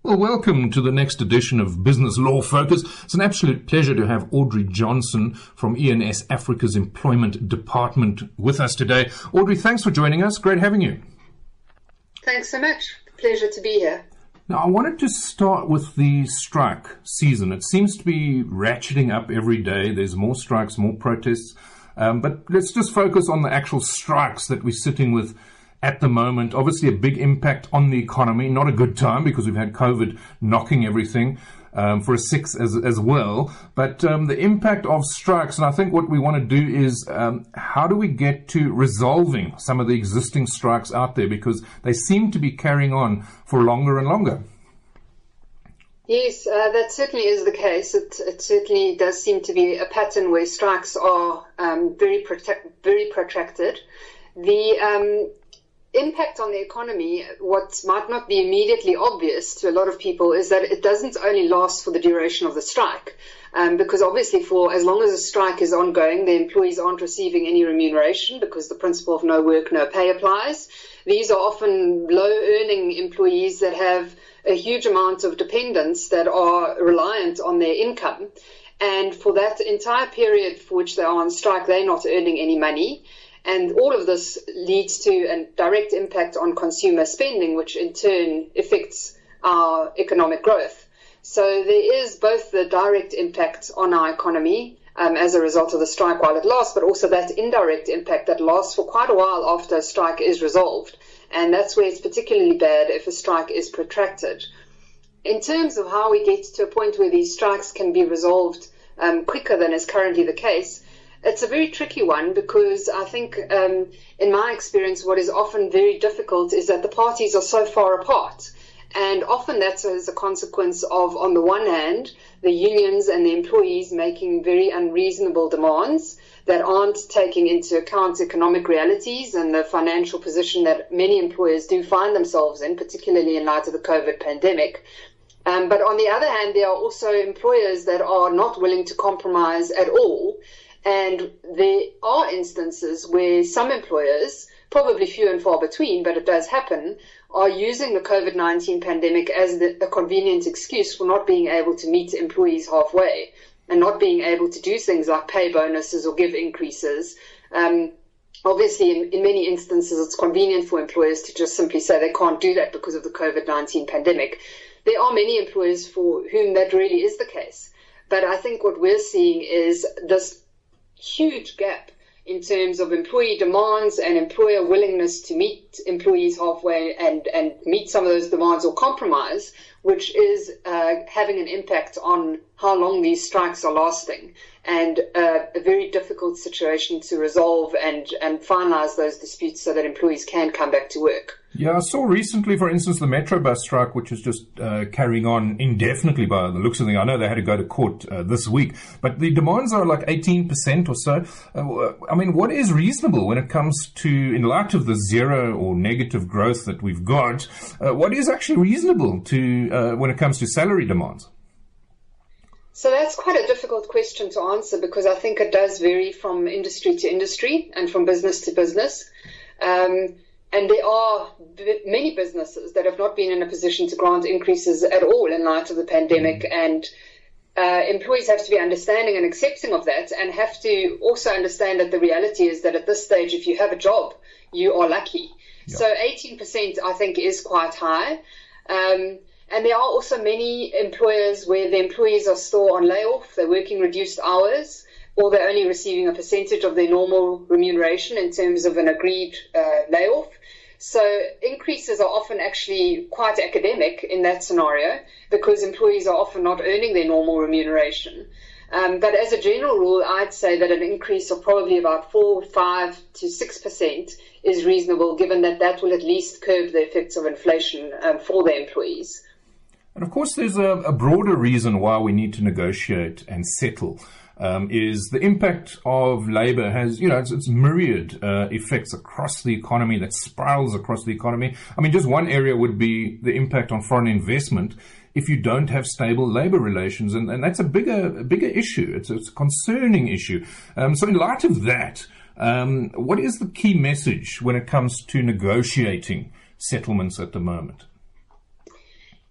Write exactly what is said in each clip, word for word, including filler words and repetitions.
Well, welcome to the next edition of Business Law Focus. It's an absolute pleasure to have Audrey Johnson from E and S Africa's Employment Department with us today. Audrey, thanks for joining us. Great having you. Thanks so much. Pleasure to be here. Now, I wanted to start with the strike season. It seems to be ratcheting up every day. There's more strikes, more protests. Um, but let's just focus on the actual strikes that we're sitting with at the moment. Obviously, a big impact on the economy. Not a good time because we've had COVID knocking everything um, for a six as, as well. But um, the impact of strikes, and I think what we want to do is um, how do we get to resolving some of the existing strikes out there, because they seem to be carrying on for longer and longer. Yes, uh, that certainly is the case. It, it certainly does seem to be a pattern where strikes are um, very protect, very protracted. The um, impact on the economy, what might not be immediately obvious to a lot of people, is that it doesn't only last for the duration of the strike. Um, because obviously for as long as a strike is ongoing, the employees aren't receiving any remuneration because the principle of no work, no pay applies. These are often low-earning employees that have a huge amount of dependents that are reliant on their income. And for that entire period for which they are on strike, they're not earning any money. And all of this leads to a direct impact on consumer spending, which in turn affects our economic growth. So there is both the direct impact on our economy um, as a result of the strike while it lasts, but also that indirect impact that lasts for quite a while after a strike is resolved. And that's where it's particularly bad if a strike is protracted. In terms of how we get to a point where these strikes can be resolved um, quicker than is currently the case, it's a very tricky one, because I think, um, in my experience, what is often very difficult is that the parties are so far apart. And often that's as a consequence of, on the one hand, the unions and the employees making very unreasonable demands that aren't taking into account economic realities and the financial position that many employers do find themselves in, particularly in light of the COVID pandemic. Um, but on the other hand, there are also employers that are not willing to compromise at all. And there are instances where some employers, probably few and far between, but it does happen, are using the COVID nineteen pandemic as the, a convenient excuse for not being able to meet employees halfway and not being able to do things like pay bonuses or give increases. Um, obviously, in, in many instances, it's convenient for employers to just simply say they can't do that because of the COVID nineteen pandemic. There are many employers for whom that really is the case. But I think what we're seeing is this huge gap in terms of employee demands and employer willingness to meet employees halfway and, and meet some of those demands or compromise, which is uh, having an impact on how long these strikes are lasting, and uh, a very difficult situation to resolve and, and finalize those disputes so that employees can come back to work. Yeah, I saw recently, for instance, the Metro bus strike, which is just uh, carrying on indefinitely by the looks of things. I know they had to go to court uh, this week, but the demands are like eighteen percent or so. Uh, I mean, what is reasonable when it comes to, in light of the zero or negative growth that we've got, uh, what is actually reasonable to uh, when it comes to salary demands? So that's quite a difficult question to answer, because I think it does vary from industry to industry and from business to business. Um, and there are many businesses that have not been in a position to grant increases at all in light of the pandemic, and uh, employees have to be understanding and accepting of that, and have to also understand that the reality is that at this stage, if you have a job, you are lucky. Yeah. So eighteen percent, I think, is quite high. Um, And there are also many employers where the employees are still on layoff, they're working reduced hours, or they're only receiving a percentage of their normal remuneration in terms of an agreed uh, layoff. So increases are often actually quite academic in that scenario, because employees are often not earning their normal remuneration. Um, but as a general rule, I'd say that an increase of probably about four, five to six percent is reasonable, given that that will at least curb the effects of inflation um, for the employees. And of course, there's a, a broader reason why we need to negotiate and settle. Um, is the impact of labor has, you know, it's, it's myriad uh, effects across the economy, that spirals across the economy. I mean, just one area would be the impact on foreign investment if you don't have stable labor relations. And, and that's a bigger, a bigger issue. It's, it's a concerning issue. Um, so in light of that, um, what is the key message when it comes to negotiating settlements at the moment?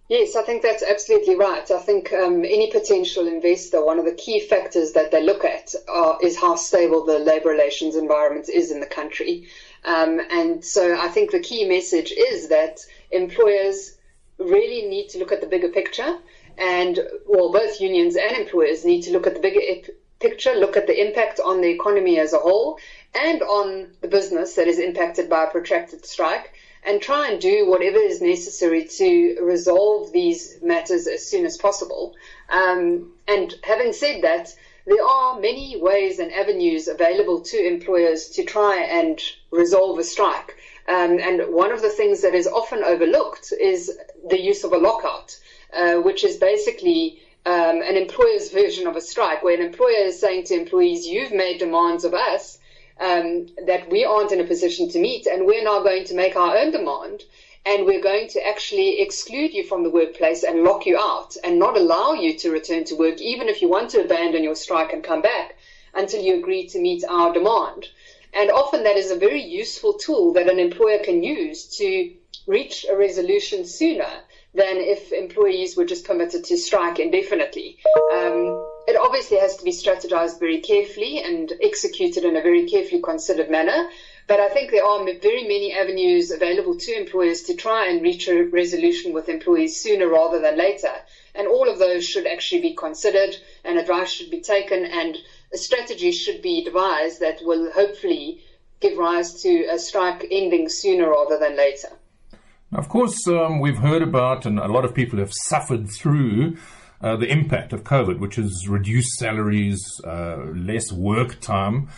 Yes, I think that's absolutely right. I think um, any potential investor, one of the key factors that they look at are, is how stable the labour relations environment is in the country. Um, and so I think the key message is that employers really need to look at the bigger picture, and well, both unions and employers need to look at the bigger ep- picture, look at the impact on the economy as a whole and on the business that is impacted by a protracted strike, and try and do whatever is necessary to resolve these matters as soon as possible. Um, and having said that, there are many ways and avenues available to employers to try and resolve a strike. Um, and one of the things that is often overlooked is the use of a lockout, uh, which is basically um, an employer's version of a strike, where an employer is saying to employees, you've made demands of us Um, that we aren't in a position to meet, and we're now going to make our own demand, and we're going to actually exclude you from the workplace and lock you out and not allow you to return to work, even if you want to abandon your strike and come back, until you agree to meet our demand. And often that is a very useful tool that an employer can use to reach a resolution sooner than if employees were just permitted to strike indefinitely. Um, It obviously has to be strategized very carefully and executed in a very carefully considered manner. But I think there are very many avenues available to employers to try and reach a resolution with employees sooner rather than later. And all of those should actually be considered, and advice should be taken, and a strategy should be devised that will hopefully give rise to a strike ending sooner rather than later. Now, of course, um, we've heard about, and a lot of people have suffered through, Uh, the impact of COVID, which is reduced salaries, uh, less work time,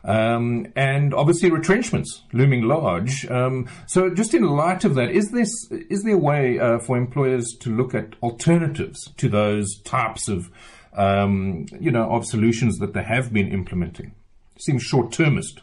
um, and obviously retrenchments looming large. Um, so just in light of that, is, this, is there a way uh, for employers to look at alternatives to those types of, um, you know, of solutions that they have been implementing? It seems short-termist.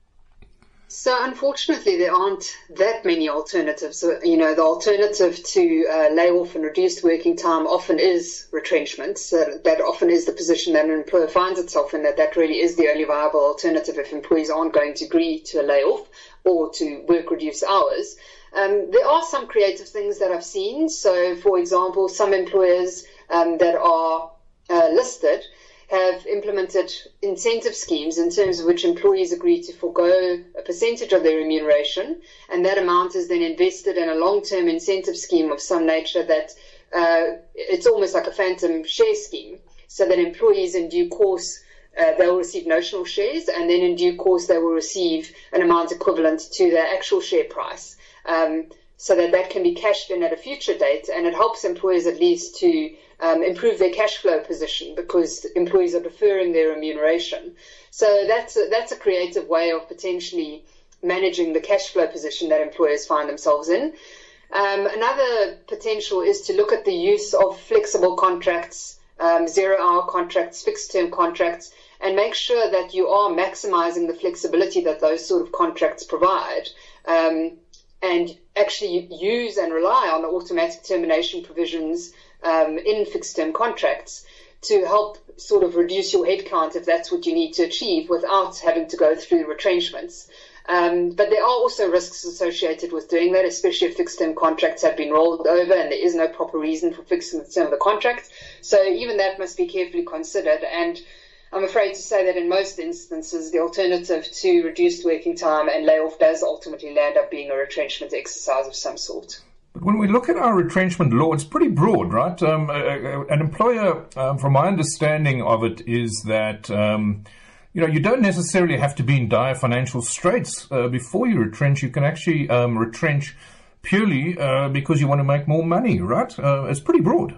So unfortunately, there aren't that many alternatives. So, you know, the alternative to uh, layoff and reduced working time often is retrenchment. So that often is the position that an employer finds itself in, that that really is the only viable alternative if employees aren't going to agree to a layoff or to work reduced hours. Um, there are some creative things that I've seen. So, for example, some employers um, that are uh, listed have implemented incentive schemes in terms of which employees agree to forego a percentage of their remuneration, and that amount is then invested in a long-term incentive scheme of some nature that uh, it's almost like a phantom share scheme, so that employees in due course uh, they will receive notional shares, and then in due course they will receive an amount equivalent to their actual share price, um, so that that can be cashed in at a future date, and it helps employers at least to Um, improve their cash flow position, because employees are deferring their remuneration. So that's a, that's a creative way of potentially managing the cash flow position that employers find themselves in. Um, another potential is to look at the use of flexible contracts, um, zero-hour contracts, fixed-term contracts, and make sure that you are maximizing the flexibility that those sort of contracts provide, um, and actually use and rely on the automatic termination provisions Um, in fixed-term contracts to help sort of reduce your headcount if that's what you need to achieve without having to go through retrenchments. Um, but there are also risks associated with doing that, especially if fixed-term contracts have been rolled over and there is no proper reason for fixing the term of the contract. So even that must be carefully considered. And I'm afraid to say that in most instances, the alternative to reduced working time and layoff does ultimately land up being a retrenchment exercise of some sort. But when we look at our retrenchment law, it's pretty broad, right? Um, an employer, um, from my understanding of it, is that, um, you know, you don't necessarily have to be in dire financial straits uh, before you retrench. You can actually um, retrench purely uh, because you want to make more money, right? Uh, it's pretty broad.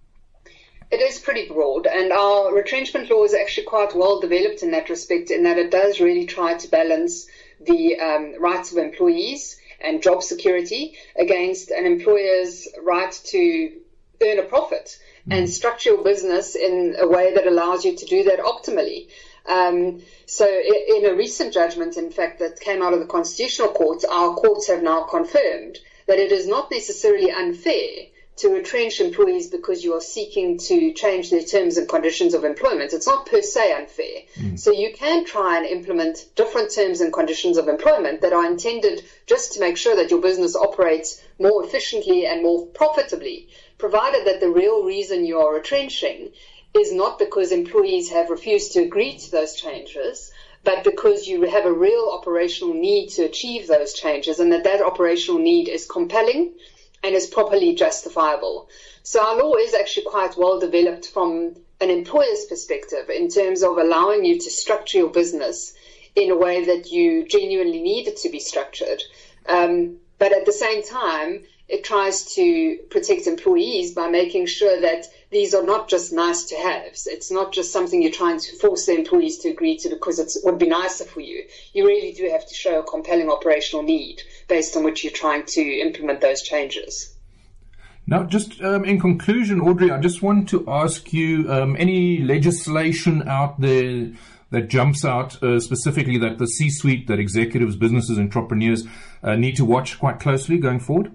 It is pretty broad, and our retrenchment law is actually quite well developed in that respect, in that it does really try to balance the um, rights of employees and job security against an employer's right to earn a profit mm. and structure your business in a way that allows you to do that optimally. Um, so in a recent judgment, in fact, that came out of the Constitutional Court, our courts have now confirmed that it is not necessarily unfair to retrench employees because you are seeking to change their terms and conditions of employment. It's not per se unfair. Mm. So you can try and implement different terms and conditions of employment that are intended just to make sure that your business operates more efficiently and more profitably. provided that the real reason you are retrenching is not because employees have refused to agree to those changes, but because you have a real operational need to achieve those changes, and that that operational need is compelling and is properly justifiable. So our law is actually quite well developed from an employer's perspective in terms of allowing you to structure your business in a way that you genuinely need it to be structured. Um, but at the same time, it tries to protect employees by making sure that these are not just nice to haves. It's not just something you're trying to force the employees to agree to because it would be nicer for you. You really do have to show a compelling operational need based on which you're trying to implement those changes. Now, just um, in conclusion, Audrey, I just want to ask you, um, any legislation out there that jumps out uh, specifically that the C-suite, that executives, businesses, entrepreneurs uh, need to watch quite closely going forward?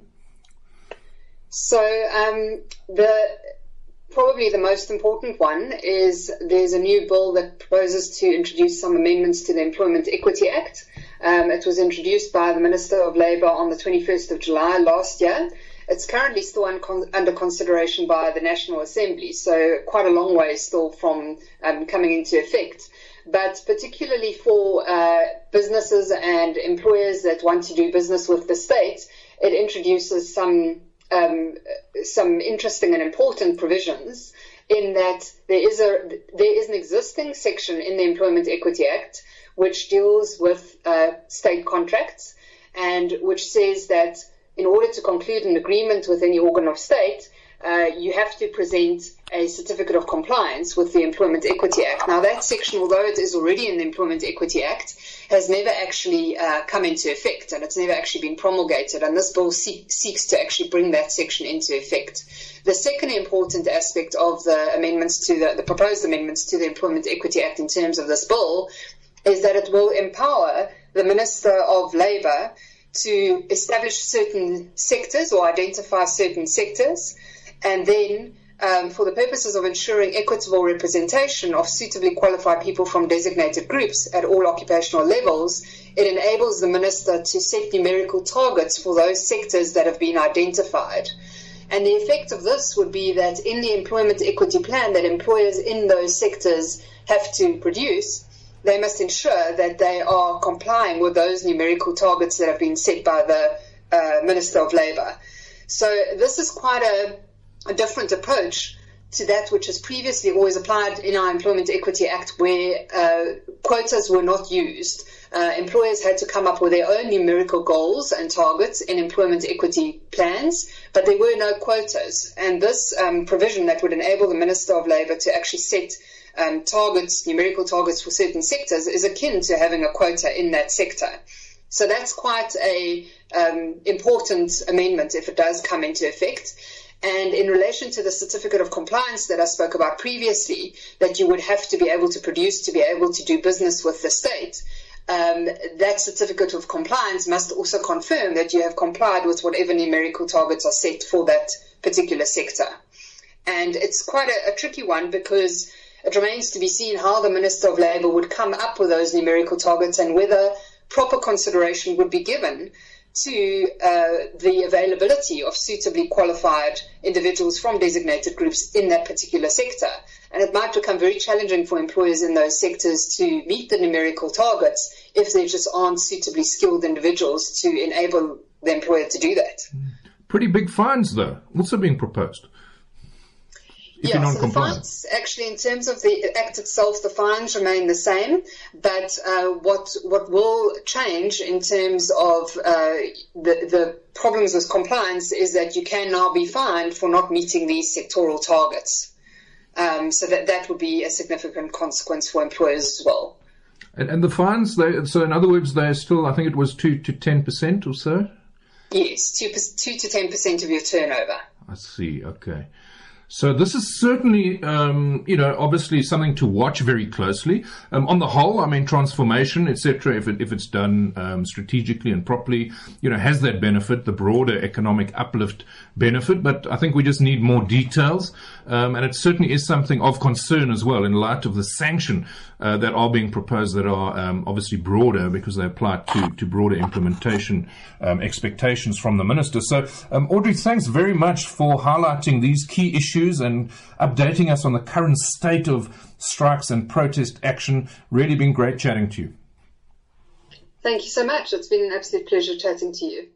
So um, the probably the most important one is there's a new bill that proposes to introduce some amendments to the Employment Equity Act. Um, it was introduced by the Minister of Labour on the twenty-first of July last year. It's currently still un- under consideration by the National Assembly, so quite a long way still from um, coming into effect. But particularly for uh, businesses and employers that want to do business with the state, it introduces some um, some interesting and important provisions in that there is a there is an existing section in the Employment Equity Act which deals with uh, state contracts and which says that in order to conclude an agreement with any organ of state, uh, you have to present a certificate of compliance with the Employment Equity Act. Now, that section, although it is already in the Employment Equity Act, has never actually uh, come into effect, and it's never actually been promulgated, and this bill see- seeks to actually bring that section into effect. The second important aspect of the amendments to the, the proposed amendments to the Employment Equity Act in terms of this bill is that it will empower the Minister of Labour to establish certain sectors or identify certain sectors, and then um, for the purposes of ensuring equitable representation of suitably qualified people from designated groups at all occupational levels, it enables the minister to set numerical targets for those sectors that have been identified. And the effect of this would be that in the employment equity plan that employers in those sectors have to produce, they must ensure that they are complying with those numerical targets that have been set by the uh, Minister of Labour. So this is quite a, a different approach to that which has previously always applied in our Employment Equity Act, where uh, quotas were not used. Uh, employers had to come up with their own numerical goals and targets in employment equity plans, but there were no quotas. And this um, provision that would enable the Minister of Labour to actually set Um, targets, numerical targets for certain sectors is akin to having a quota in that sector. So that's quite a um, important amendment if it does come into effect. And in relation to the certificate of compliance that I spoke about previously, that you would have to be able to produce to be able to do business with the state, um, that certificate of compliance must also confirm that you have complied with whatever numerical targets are set for that particular sector. And it's quite a, a tricky one because it remains to be seen how the Minister of Labour would come up with those numerical targets and whether proper consideration would be given to uh, the availability of suitably qualified individuals from designated groups in that particular sector. And it might become very challenging for employers in those sectors to meet the numerical targets if there just aren't suitably skilled individuals to enable the employer to do that. Pretty big fines, though, also being proposed. Yeah, so the fines, actually, in terms of the Act itself, the fines remain the same, but uh, what what will change in terms of uh, the, the problems with compliance is that you can now be fined for not meeting these sectoral targets. Um, so that, that would be a significant consequence for employers as well. And, and the fines, they, so in other words, they're still, I think it was two to ten percent or so? Yes, two, two to ten percent of your turnover. I see, okay. So this is certainly, um, you know, obviously something to watch very closely. Um, on the whole, I mean, transformation, et cetera, if it, if it's done um, strategically and properly, you know, has that benefit, the broader economic uplift benefit, but I think we just need more details. Um, and it certainly is something of concern as well in light of the sanction uh, that are being proposed that are um, obviously broader because they apply to, to broader implementation um, expectations from the minister. So, um, Audrey, thanks very much for highlighting these key issues and updating us on the current state of strikes and protest action. Really been great chatting to you. Thank you so much. It's been an absolute pleasure chatting to you.